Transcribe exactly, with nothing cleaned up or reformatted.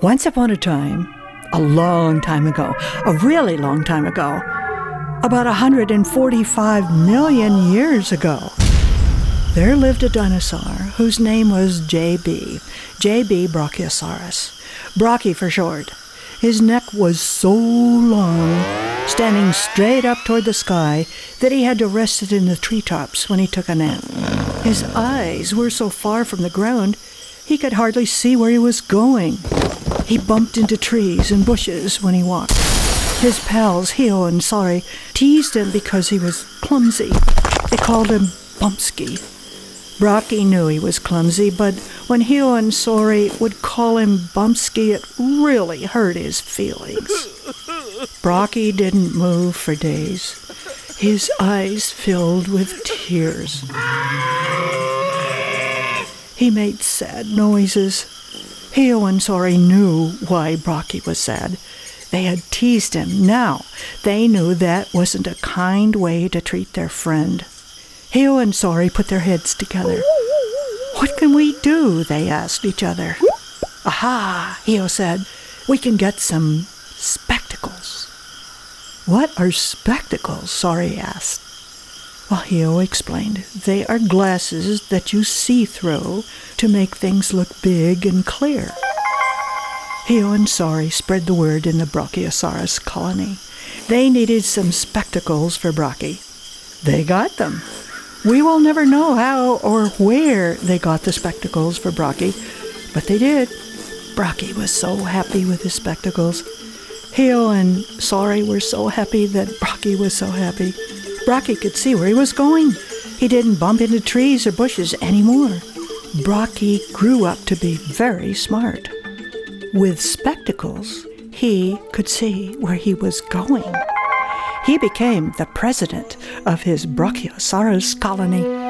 Once upon a time, a long time ago, a really long time ago, about one hundred forty-five million years ago, there lived a dinosaur whose name was J B, J B Brachiosaurus, Brachy for short. His neck was so long, standing straight up toward the sky, that he had to rest it in the treetops when he took a nap. His eyes were so far from the ground, he could hardly see where he was going. He bumped into trees and bushes when he walked. His pals, Hio and Sari, teased him because he was clumsy. They called him Bumpsky. Brachy knew he was clumsy, but when Hio and Sari would call him Bumpsky, it really hurt his feelings. Brachy didn't move for days. His eyes filled with tears. He made sad noises. Hio and Sari knew why Brachy was sad. They had teased him. Now they knew that wasn't a kind way to treat their friend. Hio and Sari put their heads together. "What can we do?" they asked each other. "Aha," Hio said. "We can get some spectacles." "What are spectacles?" Sari asked. Well, Hio explained. "They are glasses that you see through to make things look big and clear." Hio and Sari spread the word in the Brachiosaurus colony. They needed some spectacles for Brachy. They got them. We will never know how or where they got the spectacles for Brachy, but they did. Brachy was so happy with his spectacles. Hio and Sari were so happy that Brachy was so happy. Brachy could see where he was going. He didn't bump into trees or bushes anymore. Brachy grew up to be very smart. With spectacles, he could see where he was going. He became the president of his Brachiosaurus colony.